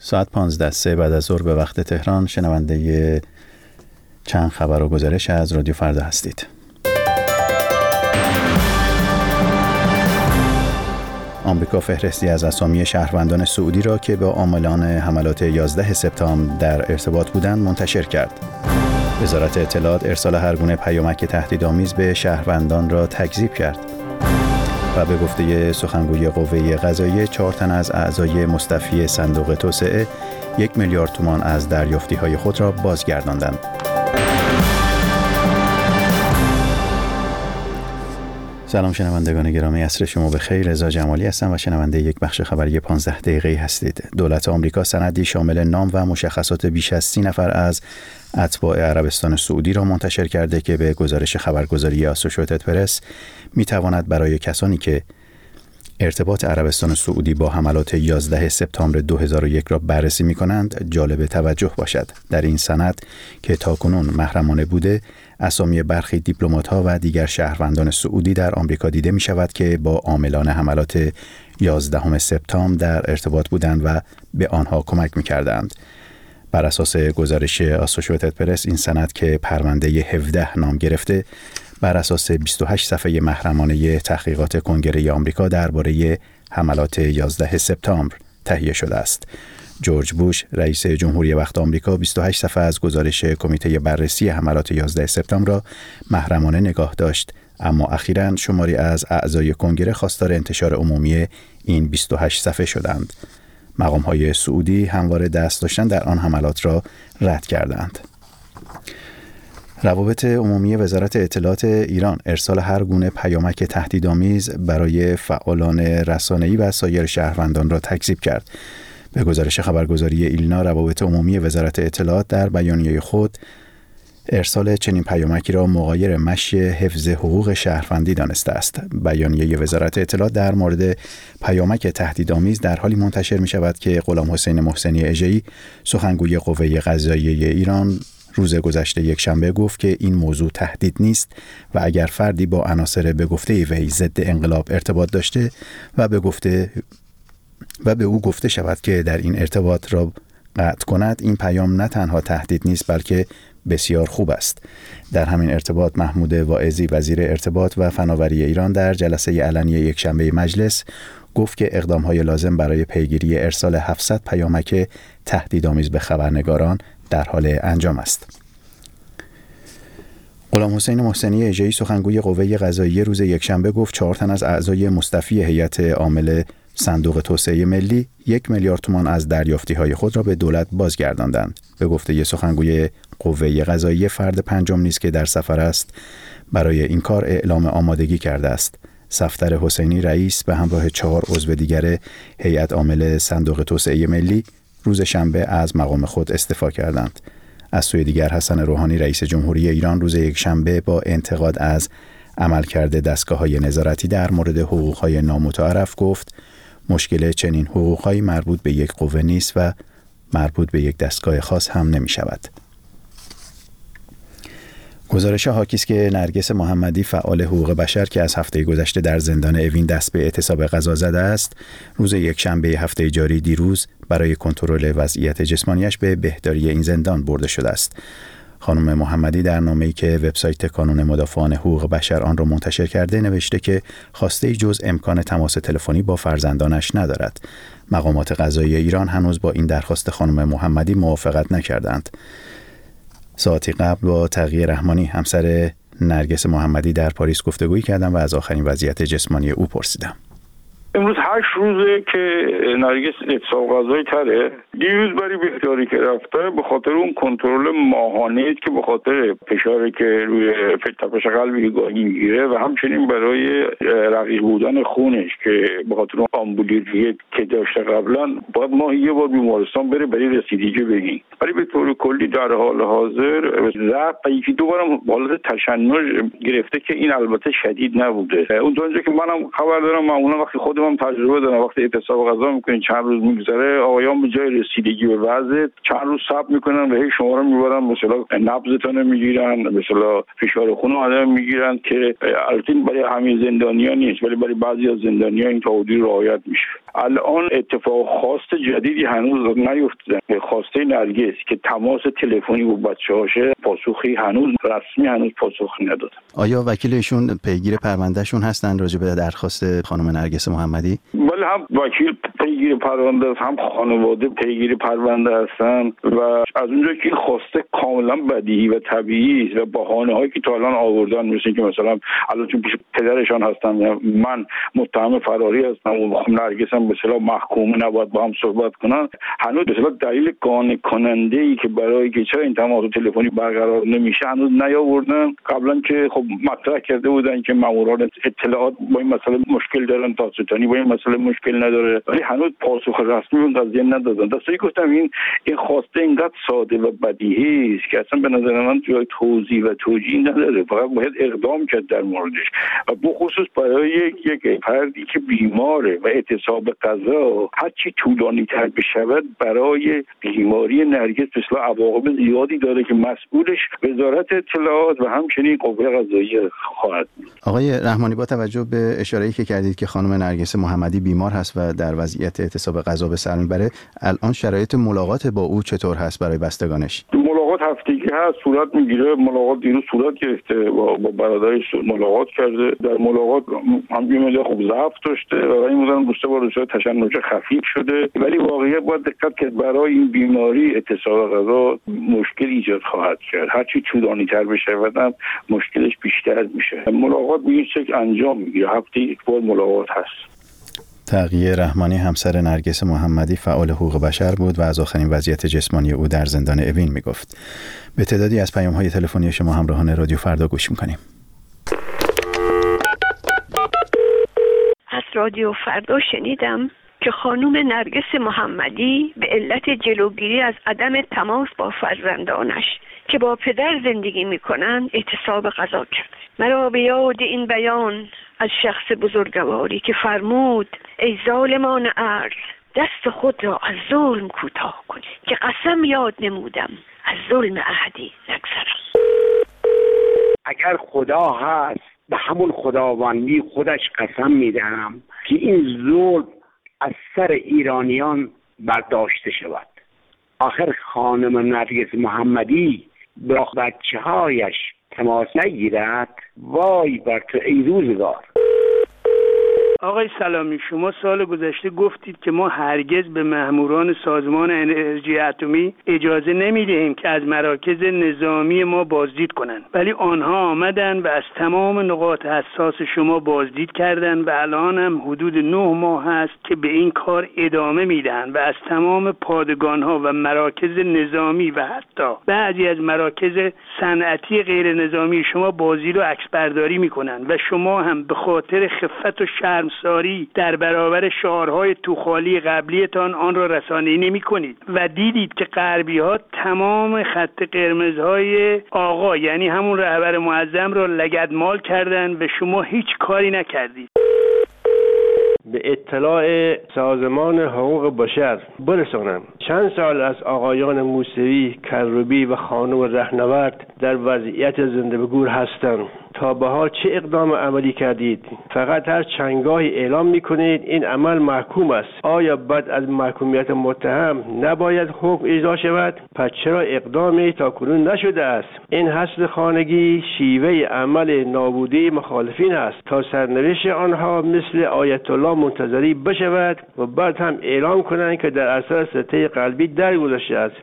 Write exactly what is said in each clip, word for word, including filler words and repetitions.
ساعت پانزده سه بعد از ظهر به وقت تهران شنونده چند خبر و گزارش از رادیو فردا هستید. آمریکا فهرستی از اسامی شهروندان سعودی را که با عاملان حملات یازده سپتامبر در ارتباط بودند منتشر کرد. وزارت اطلاعات ارسال هر گونه پیامک تهدیدآمیز به شهروندان را تکذیب کرد. و به گفته سخنگوی قوه قضاییه چهار تن از اعضای مستفی صندوق توسعه یک میلیارد تومان از دریافتی‌های خود را بازگرداندند. سلام شنوندگان گرامی، عصر شما بخیر. رضا جمالی هستم و شنونده یک بخش خبری پانزده دقیقه‌ای هستید. دولت آمریکا سندی شامل نام و مشخصات بیش از سی نفر از اتباع عربستان سعودی را منتشر کرده که به گزارش خبرگزاری آسوشییتد پرس می‌تواند برای کسانی که ارتباط عربستان سعودی با حملات یازده سپتامبر دو هزار و یک را بررسی می‌کنند جالب توجه باشد. در این سند که تاکنون محرمانه بوده، اسامی برخی دیپلمات‌ها و دیگر شهروندان سعودی در آمریکا دیده می‌شود که با عاملان حملات یازدهم سپتامبر در ارتباط بودند و به آنها کمک می‌کردند. بر اساس گزارش آسوشییتد پرس، این سند که پرونده هفده نام گرفته، بر اساس بیست و هشت صفحه محرمانه تحقیقات کنگره آمریکا درباره حملات یازده سپتامبر تهیه شده است. جورج بوش رئیس جمهوری وقت آمریکا بیست و هشت صفحه از گزارش کمیته بررسی حملات یازده سپتامبر را محرمانه نگاه داشت، اما اخیراً شماری از اعضای کنگره خواستار انتشار عمومی این بیست و هشت صفحه شدند. مقام‌های سعودی همواره دست داشتن در آن حملات را رد کردند. روابط عمومی وزارت اطلاعات ایران ارسال هر گونه پیامک تهدیدآمیز برای فعالان رسانه‌ای و سایر شهروندان را تکذیب کرد. به گزارش خبرگزاری ایلنا، روابط عمومی وزارت اطلاعات در بیانیه خود ارسال چنین پیامکی را مغایر مشی حفظ حقوق شهروندی دانسته است. بیانیه وزارت اطلاعات در مورد پیامک تهدیدآمیز در حالی منتشر می شود که غلام حسین محسنی اژه‌ای، سخنگوی قوه قضاییه ایران، روز گذشته یک شنبه گفت که این موضوع تهدید نیست و اگر فردی با عناصر به گفته وی ضد انقلاب ارتباط داشته و به گفته و به او گفته شود که در این ارتباط را قطع کند، این پیام نه تنها تهدید نیست بلکه بسیار خوب است. در همین ارتباط محمود واعظی، وزیر ارتباط و فناوری ایران، در جلسه علنی یک شنبه مجلس گفت که اقدام‌های لازم برای پیگیری ارسال هفتصد پیامک تهدیدآمیز به خبرنگاران در حال انجام است. غلام حسین محسنی اژه‌ای، سخنگوی قوه قضاییه، روز یکشنبه گفت چهار تن از اعضای مستفی هیئت عامل صندوق توسعه ملی یک میلیارد تومان از دریافتی‌های خود را به دولت بازگرداندند. به گفته سخنگوی قوه قضاییه، فرد پنجم نیست که در سفر است برای این کار اعلام آمادگی کرده است. صفدر حسینی، رئیس، به همراه چهار عضو دیگر هیئت عامل صندوق توسعه ملی روز شنبه از مقام خود استعفا کردند. از سوی دیگر حسن روحانی، رئیس جمهوری ایران، روز یکشنبه با انتقاد از عملکرد دستگاه‌های نظارتی در مورد حقوق‌های نامتعارف گفت مشکل چنین حقوق‌هایی مربوط به یک قوه نیست و مربوط به یک دستگاه خاص هم نمی‌شود. گزارش حاکی است که نرگس محمدی، فعال حقوق بشر که از هفته گذشته در زندان اوین دست به اعتصاب غذا زده است، روز یکشنبه هفته جاری دیروز برای کنترل وضعیت جسمانیش به بهداری این زندان برده شده است. خانم محمدی در نامه‌ای که وبسایت کانون مدافعان حقوق بشر آن را منتشر کرده نوشته که خواسته‌ای جز امکان تماس تلفنی با فرزندانش ندارد. مقامات قضایی ایران هنوز با این درخواست خانم محمدی موافقت نکردند. ساعتی قبل با تقی رحمانی، همسر نرگس محمدی، در پاریس گفتگویی کردم و از آخرین وضعیت جسمانی او پرسیدم. امروز هشت روزه که نرگس اعتصاب غذایی تره. دیروز برای بهداری که رفته به خاطر اون کنترل ماهانه که به خاطر فشاری که روی تپش قلبی گاهی میگیره و همچنین برای رقیق بودن خونش که به خاطر اون آمبولیریت که داشته قبلا، باید ماهی یه بار بیمارستان بره برای رسیدگی بگین. ولی به طور کلی در حال حاضر ضعف و یکی دو بارم حالت تشنج گرفته که این البته شدید نبوده. اون تا که منم خبر دارم معمولا وقتی خود هم تجربه دارن، وقتی اعتصاب غذا میکنین چند روز میگذره آقایان به جای رسیدگی به وضع چند روز صبر میکنن و هی شما رو میبرن مثلا نبضتون میگیرن، مثلا فشار خون آدم میگیرن که البته برای همه زندانیان نیست ولی برای بعضی از زندانیان این تعهدی رعایت میشه. الان اتفاق خاص جدیدی هنوز نیفتاده. خواسته نرگس که تماس تلفنی با بچه‌هاشه پاسخی هنوز رسمی هنوز پاسخی نداد. آیا وکیلشون پیگیر پروندهشون هستن راجع به درخواست خانم نرگس محمدی؟ بله، هم وکیل پیگیر پرونده است، هم خانواده پیگیر پرونده هستن و از اونجا که خواسته کاملا بدیهی و طبیعی است و بهانه‌هایی که تا الان آوردن مثل که مثلا الان چون پیش پدرشان هستن من متهم فراری هستم و نرگس هم به اصطلاح محکوم نباید با هم صحبت کنن، هنوز به اصطلاح دلیل قانع کننده ای که برای که چرا این تماس تلفنی برقرار نمیشه هنوز نیاوردن. قبلا که خب مطرح کرده بودن که ماموران اطلاعات با این مسئله مشکل دارن، دادستانی با این مسئله مشکل نداره، ولی هنوز پاسخ رسمی اون قضیه ندادن. دستوری گفتم این این خواسته اینقدر ساده و بدیهی است که اصلا به نظر من جای توضیح و توجیه نداره، فقط باید اقدام کرد در موردش و بخصوص برای یک فردی که بیماره و اعتصاب غذا هرچی طولانی تر بشود برای بیماری نرگس مثلا عواقب زیادی داره که مسئولش وزارت اطلاعات و همچنین قوه قضاییه خواهد بود. آقای رحمانی، با توجه به اشاره‌ای که کردید که خانم نرگس محمدی بیمار هست و در وضعیت اعتصاب غذا به سر میبره، الان شرایط ملاقات با او چطور هست برای بستگانش؟ ملاقات هفتگی هست، صورت میگیره. ملاقات دیروز صورت گرفته با, با برادرش ملاقات کرده. در ملاقات هم یه مقدار خوب ضعف داشته و این مدام دوسته با روسیه تشنج خفیف شده، ولی واقعیت باید دقت کرد برای این بیماری اعتصاب غذا مشکل ایجاد خواهد کرد. هرچی طولانی تر بشه و مشکلش بیشتر میشه. ملاقات به این شکل انجام میگیره، هفته یک بار ملاقات هست. تقیه رحمانی همسر نرگس محمدی فعال حقوق بشر بود و از آخرین وضعیت جسمانی او در زندان اوین میگفت. به تعدادی از پیام‌های تلفنی شما همراهان رادیو فردا گوش میکنیم. از رادیو فردا شنیدم که خانم نرگس محمدی به علت جلوگیری از عدم تماس با فرزندانش که با پدر زندگی میکنند اعتصاب غذا کرد. مرا به یاد این بیان از شخص بزرگواری که فرمود ای ظالمان ارض دست خود را از ظلم کوتاه کنید که قسم یاد نمودم از ظلم احدی نگذرم. اگر خدا هست به همون خداوندی خودش قسم میدهم که این ظلم از سر ایرانیان برداشته شود. آخر خانم نرگس محمدی با بچه هایش تماس نگیرد، وای بر تو ای روزگار. آقای سلامی، شما سال گذشته گفتید که ما هرگز به ماموران سازمان انرژی اتمی اجازه نمیدهیم که از مراکز نظامی ما بازدید کنند، ولی آنها آمدن و از تمام نقاط حساس شما بازدید کردن و الان هم حدود نه ماه هست که به این کار ادامه میدن و از تمام پادگانها و مراکز نظامی و حتی بعضی از مراکز صنعتی غیر نظامی شما بازدید و عکس برداری میکنن و شما هم به خاطر خفت و شرم ساری در برابر شعارهای توخالی قبلیتان آن را رسانه‌ای نمی کنید و دیدید که غربی ها تمام خط قرمزهای آقا یعنی همون رهبر معظم را لگدمال کردند و شما هیچ کاری نکردید. به اطلاع سازمان حقوق بشر برسانم چند سال از آقایان موسوی، کروبی و خانم رهنورد در وضعیت زنده به گور هستند. تا به حال چه اقدام عملی کردید؟ فقط هر چندگاهی اعلام میکنید این عمل محکوم است. آیا بعد از محکومیت متهم نباید حکم اجرا شود؟ پس چرا اقدامی تا کنون نشده است؟ این حصر خانگی شیوه عمل نابودی مخالفین است تا سرنوشت آنها مثل آیت الله منتظری بشود و بعد هم اعلام کنند که در اثر سکته قلبی درگذشته است.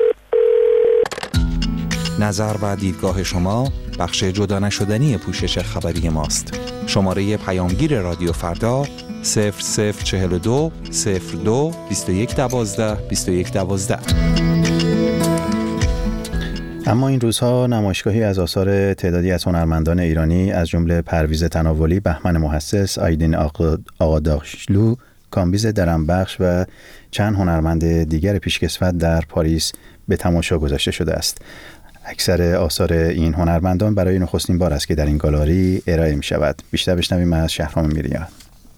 نظر و دیدگاه شما بخش جدا نشدنی پوشش خبری ماست. شماره پیامگیر رادیو فردا صفر صفر چهل و دو صفر دو بیست و یک دوازده بیست و یک دوازده. اما این روزها نمایشگاهی از آثار تعدادی از هنرمندان ایرانی از جمله پرویز تناولی، بهمن محسس، آیدین آقاداشلو، کامبیز درنبخش و چند هنرمند دیگر پیشکسوت در پاریس به تماشا گذاشته شده است. اکثر آثار این هنرمندان برای نخستین بار است که در این گالری ارائه می شود. بیشتر بشنویم از شهرام میریا.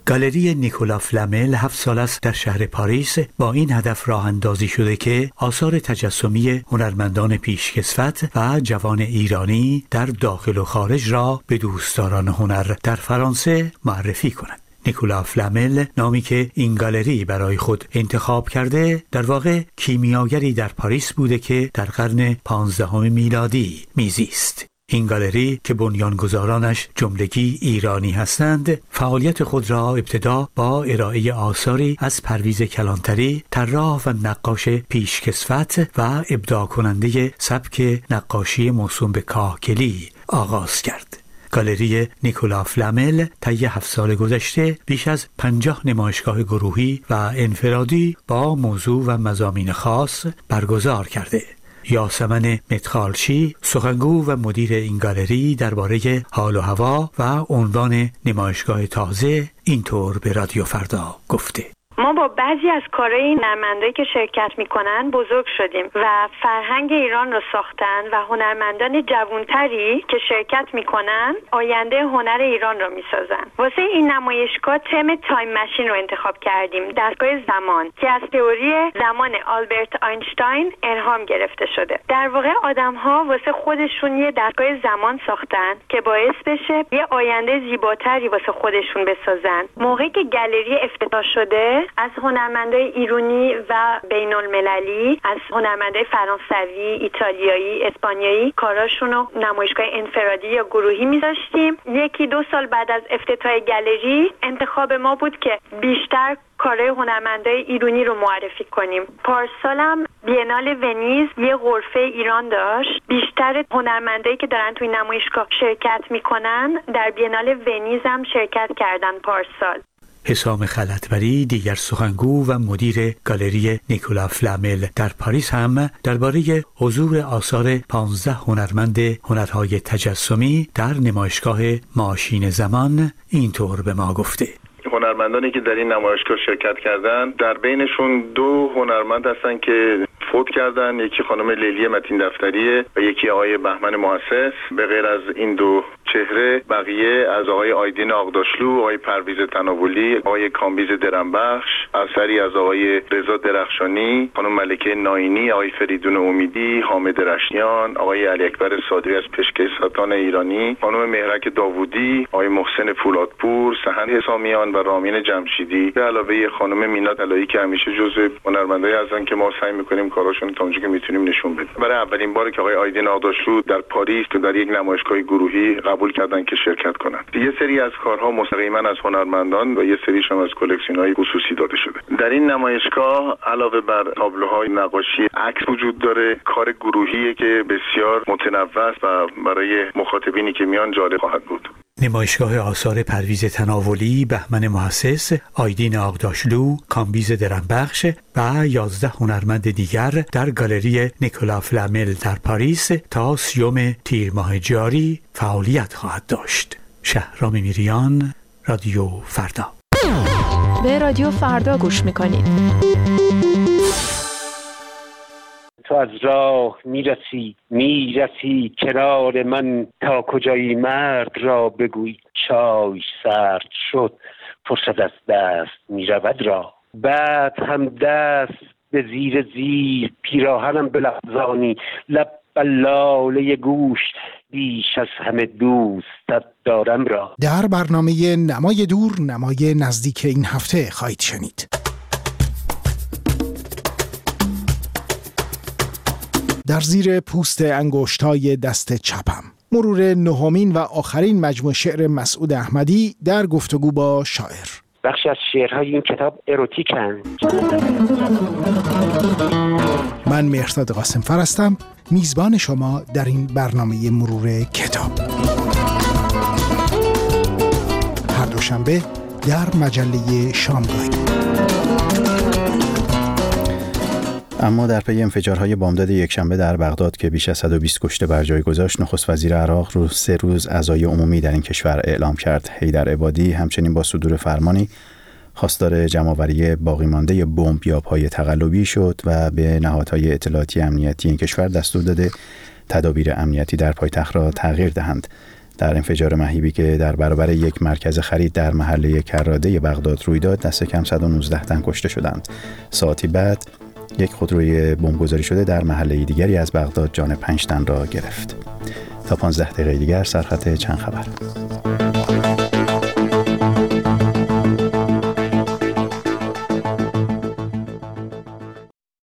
گالری نیکولا فلامل هفت سال است در شهر پاریس با این هدف راه اندازی شده که آثار تجسمی هنرمندان پیشکسوت و جوان ایرانی در داخل و خارج را به دوستداران هنر در فرانسه معرفی کند. نیکولا فلامل، نامی که این گالری برای خود انتخاب کرده، در واقع کیمیاگری در پاریس بوده که در قرن پانزدهم میلادی میزیست. این گالری که بنیانگذارانش جملگی ایرانی هستند، فعالیت خود را ابتدا با ارائه آثاری از پرویز کلانتری، طراح و نقاش پیشکسوت و ابداع کننده سبک نقاشی موسوم به کاهگلی آغاز کرد. گالری نیکولا فلامل طی هفت سال گذشته بیش از پنجاه نمایشگاه گروهی و انفرادی با موضوع و مضامین خاص برگزار کرده. یاسمن متخالچی، سخنگو و مدیر این گالری، درباره حال و هوا و عنوان نمایشگاه تازه اینطور به رادیو فردا گفته: ما با بعضی از کارهای هنرمندایی که شرکت میکنن بزرگ شدیم و فرهنگ ایران رو ساختن و هنرمندان جوانتری که شرکت میکنن آینده هنر ایران رو میسازن. واسه این نمایشگاه تم تایم ماشین رو انتخاب کردیم، دستگاه زمان که از تئوری زمان آلبرت آینشتاین الهام گرفته شده. در واقع آدم‌ها واسه خودشون یه دستگاه زمان ساختن که باعث بشه یه آینده زیباتری واسه خودشون بسازن. موقعی که گالری افتتاح شده، از هنرمندای ایرانی و بین المللی، از هنرمندای فرانسوی، ایتالیایی، اسپانیایی کاراشون رو نمایشگاه انفرادی یا گروهی میذاشتیم. یکی دو سال بعد از افتتاح گالری انتخاب ما بود که بیشتر کارهای هنرمندای ایرانی رو معرفی کنیم. پارسالم بینال ونیز یه غرفه ایران داشت. بیشتر هنرمندایی که دارن توی نمایشگاه شرکت میکنن در بینال ونیز هم شرکت کردن پارسال. حسام خلعتبری، دیگر سخنگو و مدیر گالری نیکولا فلامل در پاریس، هم درباره حضور آثار پانزده هنرمند هنرهای تجسمی در نمایشگاه ماشین زمان اینطور به ما گفته: هنرمندانی که در این نمایشگاه شرکت کردن، در بینشون دو هنرمند هستن که فوت کردن. یکی خانم لیلی متین دفتریه و یکی آقای بهمن محسس. به غیر از این دو چهره، بقیه از آقای آیدین آقداشلو، آقای پرویز تناولی، آقای کامبیز درنبخش، اثری از آقای رضا درخشانی، خانم ملکه ناینی، آقای فریدون امیدی، حامد رشنیان، آقای علی اکبر صادقی از پشکه ساتان ایرانی، خانم مهرک داوودی، آقای محسن فولادپور، سحن حسامیان و رامین جمشیدی، به علاوه خانم مینا طلایی که همیشه جزو هنرمندایی هستن که ما سعی می‌کنیم کاراشون تا اونجا که میتونیم نشون بدیم. برای اولین باره که آقای آیدین آقداشلو در پاریس تو در یک نمایشگاه گروهی قبول کردن که شرکت کنند. یه سری از کارها مستقیما از هنرمندان و یه سریش هم از کلکسیون‌های خصوصی داده شده. در این نمایشگاه علاوه بر تابلوهای نقاشی، عکس وجود داره. کار گروهیه که بسیار متنوع است و برای مخاطبینی که میان جالب خواهد بود. نمایشگاه آثار پرویز تناولی، بهمن محسس، آیدین آقداشلو، کامبیز درنبخش و یازده هنرمند دیگر در گالری نیکولا فلامل در پاریس تا سیوم تیر ماه جاری فعالیت خواهد داشت. شهرام میریان، رادیو فردا. به رادیو فردا گوش میکنید. تو از راه میرسی میرسی کنار من، تا کجایی مرد را بگوی چای سرد شد، فرصت از دست میرود را. بعد هم دست به زیر زیر پیراهنم بلغزانی، لب بلاله گوش بیش از همه دوستت دارم را. در برنامه نمای دور نمای نزدیک این هفته خواهید شنید. در زیر پوست انگشتای دست چپم، مرور نهمین و آخرین مجموع شعر مسعود احمدی در گفتگو با شاعر. بخشی از شعرهای این کتاب اروتیکن. من مهرداد قاسمفر هستم، میزبان شما در این برنامه مرور کتاب. هر دوشنبه در مجله شامگاهی. اما در پی انفجارهای بامداد یکشنبه در بغداد که بیش از صد و بیست کشته بر جای گذاشت، نخست وزیر عراق رو سه روز عزای عمومی در این کشور اعلام کرد. حیدر عبادی همچنین با صدور فرمانی خواستار جمع‌آوری باقی مانده بمب یا پای تقلبی شد و به نهادهای اطلاعاتی امنیتی این کشور دستور داده تدابیر امنیتی در پایتخت را تغییر دهند. در انفجار مهیبی که در برابر یک مرکز خرید در محله کراده بغداد روی داد، دست کم صد و نوزده تن کشته شدند. ساعتی بعد یک خودروی بمبگذاری شده در محله دیگری از بغداد جان پنج تن را گرفت. تا پانزده دقیقه دیگر سرخط چند خبر.